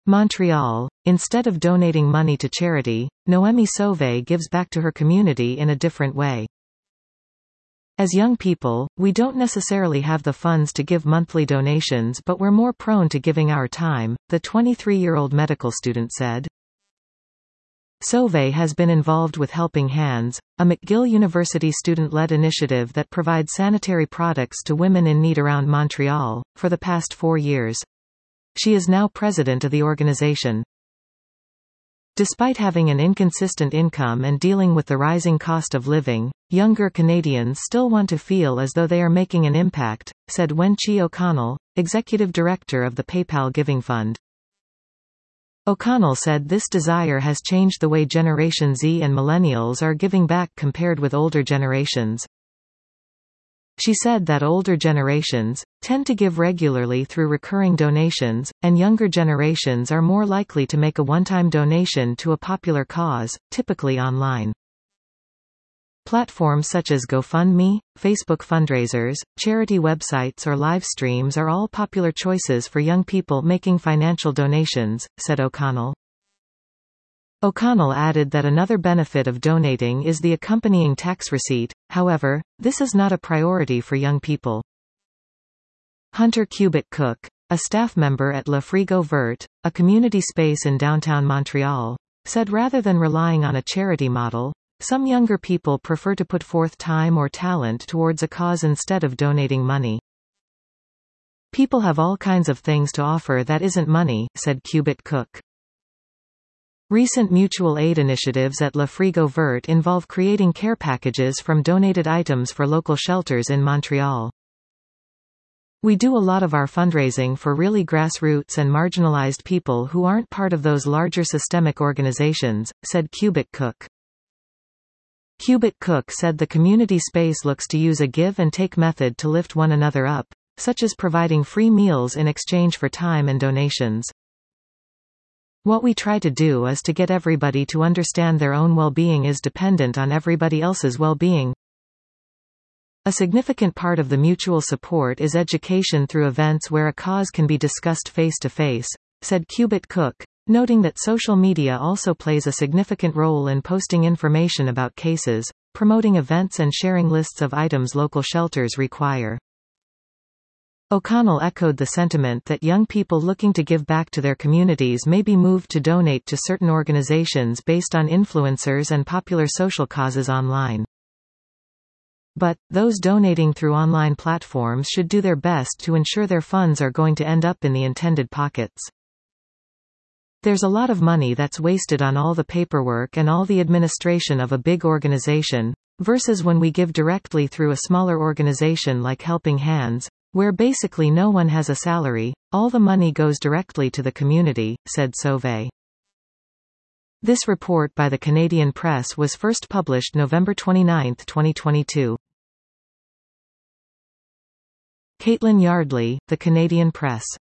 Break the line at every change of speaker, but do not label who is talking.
Montreal. Instead of donating money to charity, Noémie Sauvé gives back to her community in a different way. As young people, we don't necessarily have the funds to give monthly donations, but we're more prone to giving our time, the 23-year-old medical student said. Sauvé has been involved with Helping Hands, a McGill University student-led initiative that provides sanitary products to women in need around Montreal, for the past 4 years. She is now president of the organization. Despite having an inconsistent income and dealing with the rising cost of living, younger Canadians still want to feel as though they are making an impact, said Wen-Chi O'Connell, executive director of the PayPal Giving Fund. O'Connell said this desire has changed the way Generation Z and millennials are giving back compared with older generations. She said that older generations tend to give regularly through recurring donations, and younger generations are more likely to make a one-time donation to a popular cause, typically online. Platforms such as GoFundMe, Facebook fundraisers, charity websites or live streams are all popular choices for young people making financial donations, said O'Connell. O'Connell added that another benefit of donating is the accompanying tax receipt. However, this is not a priority for young people. Hunter Cubitt Cook, a staff member at Le Frigo Vert, a community space in downtown Montreal, said rather than relying on a charity model, some younger people prefer to put forth time or talent towards a cause instead of donating money. People have all kinds of things to offer that isn't money, said Cubitt Cook. Recent mutual aid initiatives at Le Frigo Vert involve creating care packages from donated items for local shelters in Montreal. We do a lot of our fundraising for really grassroots and marginalized people who aren't part of those larger systemic organizations, said Cubitt Cook. Cubitt Cook said the community space looks to use a give-and-take method to lift one another up, such as providing free meals in exchange for time and donations. What we try to do is to get everybody to understand their own well-being is dependent on everybody else's well-being. A significant part of the mutual support is education through events where a cause can be discussed face-to-face, said Cubitt Cook, noting that social media also plays a significant role in posting information about cases, promoting events and sharing lists of items local shelters require. O'Connell echoed the sentiment that young people looking to give back to their communities may be moved to donate to certain organizations based on influencers and popular social causes online. But, those donating through online platforms should do their best to ensure their funds are going to end up in the intended pockets. There's a lot of money that's wasted on all the paperwork and all the administration of a big organization, versus when we give directly through a smaller organization like Helping Hands, where basically no one has a salary, all the money goes directly to the community, said Sauvé. This report by the Canadian Press was first published November 29, 2022. Caitlin Yardley, The Canadian Press.